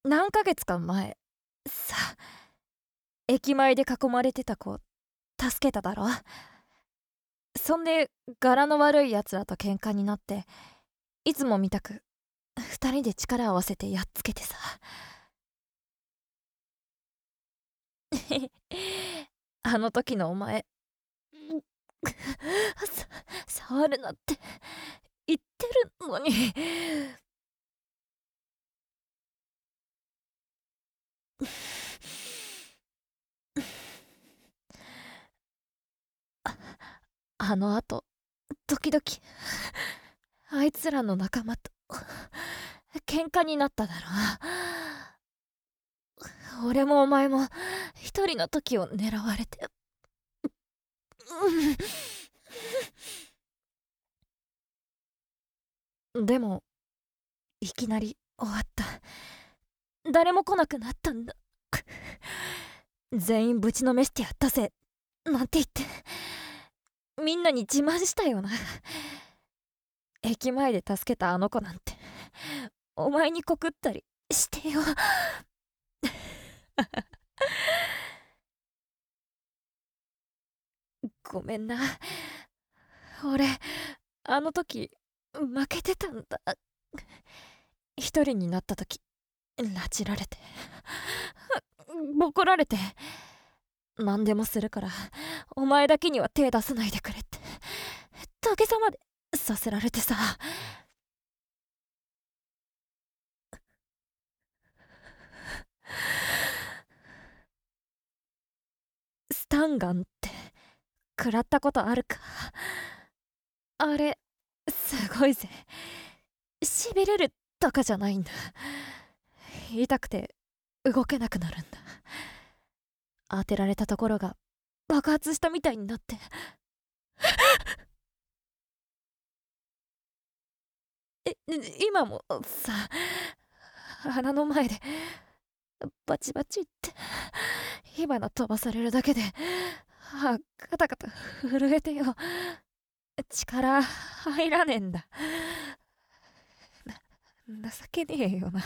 何ヶ月か前さ、駅前で囲まれてた子助けただろ。そんで柄の悪いやつらと喧嘩になって、いつもみたく二人で力を合わせてやっつけてさ。あの時のお前触るなって言ってるのに。あのあと時々あいつらの仲間と喧嘩になっただろ。俺もお前も一人の時を狙われて。でもいきなり終わった。誰も来なくなったんだ。全員ぶちのめしてやったぜなんて言ってみんなに自慢したよな。駅前で助けたあの子なんてお前に告ったりしてよ。ごめんな。俺あの時負けてたんだ。一人になった時拉致られてボコられて、何でもするからお前だけには手出さないでくれって土下座までさせられてさ。スタンガンって食らったことあるか。あれすごいぜ。しびれるとかじゃないんだ。痛くて動けなくなるんだ。当てられたところが爆発したみたいになって。今もさ、鼻の前でバチバチって火花飛ばされるだけでカタカタ震えてよ。力入らねえんだ。情けねえよな。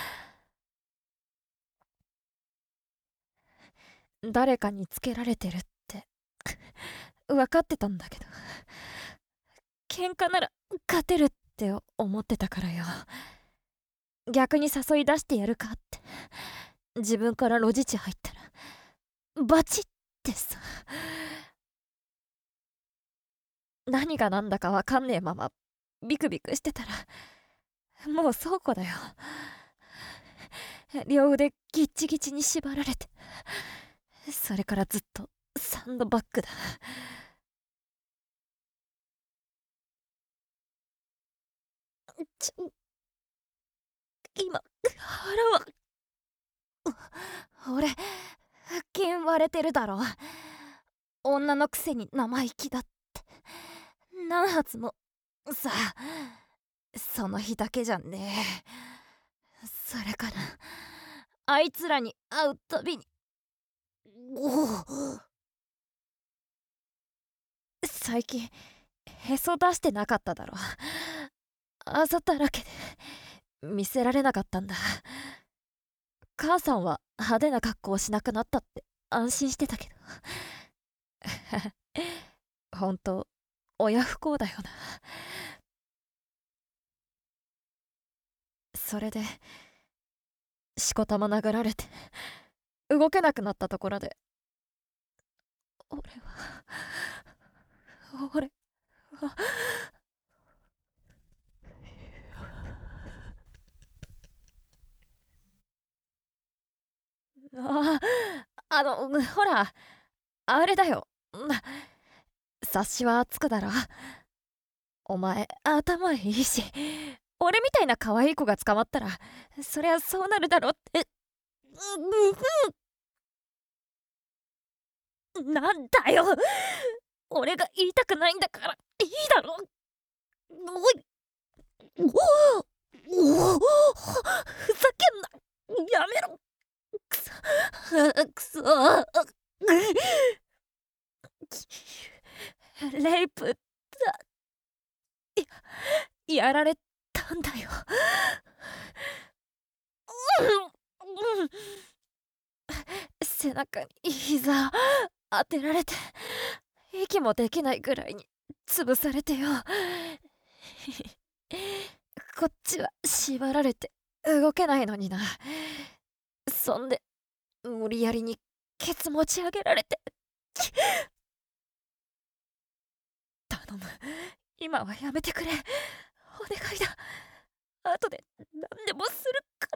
誰かにつけられてるって分かってたんだけど、喧嘩なら勝てるって思ってたからよ。逆に誘い出してやるかって自分からロジ地入ったらバチってさ。何が何だか分かんねえままビクビクしてたらもう倉庫だよ。両腕ギッチギチに縛られて、それからずっとサンドバッグだ。今腹は俺腹筋割れてるだろ。女のくせに生意気だって何発もさあ。その日だけじゃねえ。それからあいつらに会うたびに最近へそ出してなかっただろ。あざだらけで見せられなかったんだ。母さんは派手な格好をしなくなったって安心してたけど。ほんと親不孝だよな。それでしこたま殴られて動けなくなったところで俺はあほらあれだよ。察しはつくだろ。お前頭いいし、俺みたいな可愛い子が捕まったらそりゃそうなるだろって。なんだよ、俺が言いたくないんだからいいだろ。おいふざけんな、やめろ。くそくそレイプだ。やられたんだよ。 背中に膝当てられて息もできないぐらいに潰されてよ。こっちは縛られて動けないのにな。そんで無理やりにケツ持ち上げられて。頼む、今はやめてくれ。お願いだ。後で何でもするから。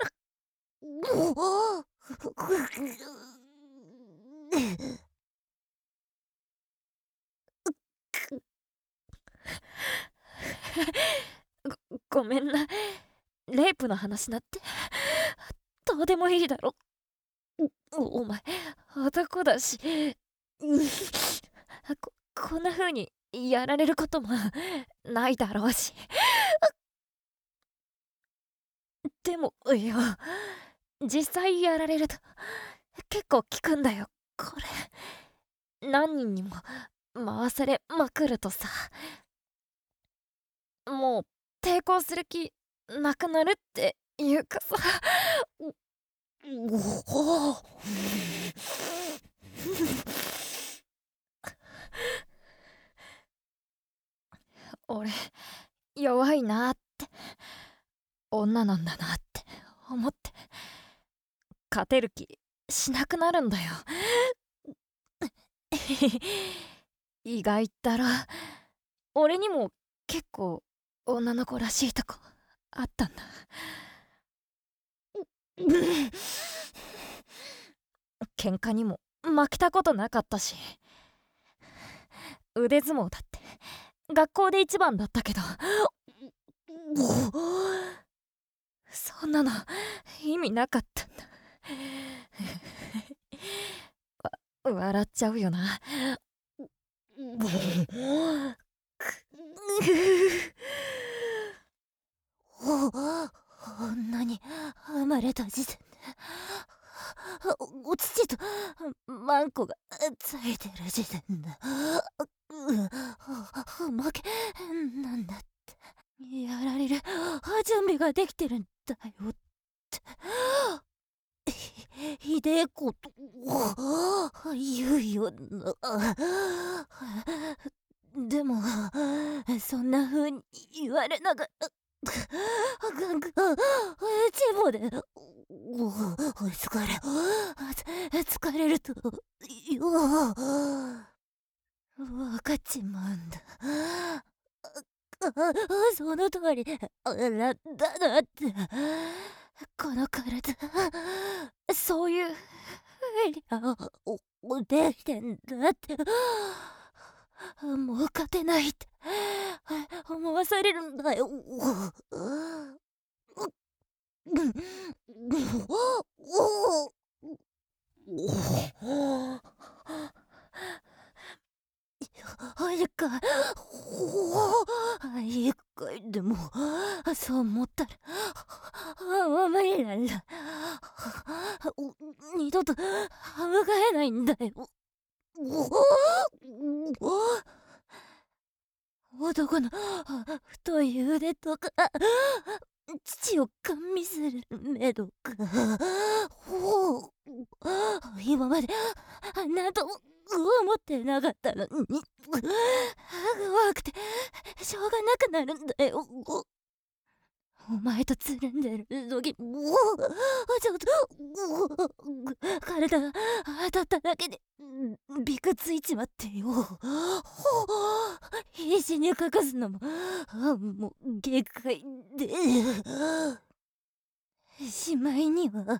ごめんな。レイプの話なってどうでもいいだろ。お前男だし、こんな風にやられることもないだろうし。でもよ、実際やられると結構効くんだよこれ。何人にも回されまくるとさ、もう抵抗する気なくなるっていうかさ。俺弱いなって、女なんだなって思って勝てる気しなくなるんだよ。意外だろ。俺にも結構女の子らしいとこあったんだ。喧嘩にも負けたことなかったし、腕相撲だって学校で一番だったけど、そんなの意味なかったんだ。笑っちゃうよな。女に生まれた時点でお乳とマンコがついてる時点で負けなんだって、やられる準備ができてるんだよって。ひでえこと言うよな。でもそんな風に言われながらチボで疲れると分かっちまうんだ。その通りだなって、この体そういうふうにできてんだって。もう勝てないって思わされるんだよ。一回でもそう思ったら無理なんだ。二度と向かえないんだよ。男の太い腕とか父をガン見する目とか、今までなんとも思ってなかったのに怖くてしょうがなくなるんだよ。お前とつるんでる時ちょっと体が当たっただけでびくついちまってよ。必死に隠すのももう限界で、しまいには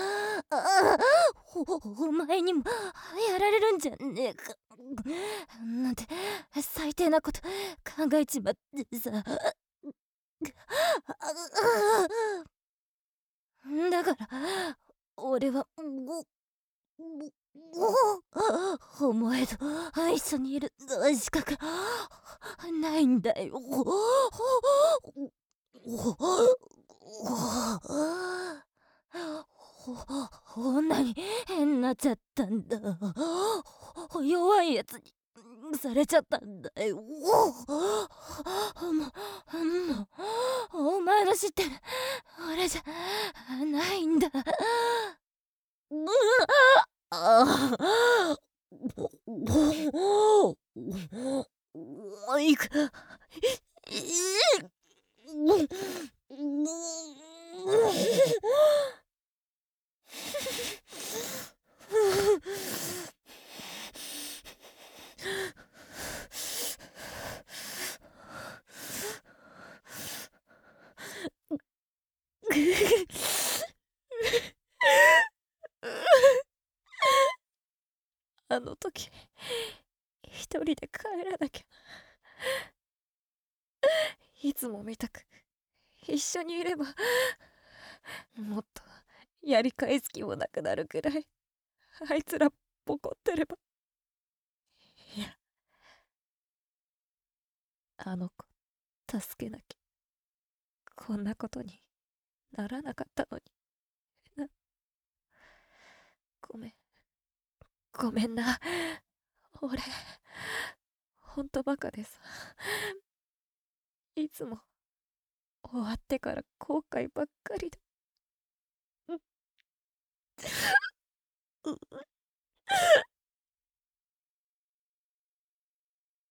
お前にもやられるんじゃねえかなんて最低なこと考えちまってさ。だから俺はお前と一緒にいる資格ないんだよ。女に変なっちゃったんだ。弱いやつにされちゃったんだよ。お前の知ってる。俺じゃないんだ。あいく。あの時一人で帰らなきゃ。いつもみたく一緒にいればもっとやり返す気もなくなるくらいあいつらボコってれば。いや、あの子助けなきゃこんなことにならなかったのにな。ごめんごめんな。俺ほんとバカでさ、いつも終わってから後悔ばっかりで。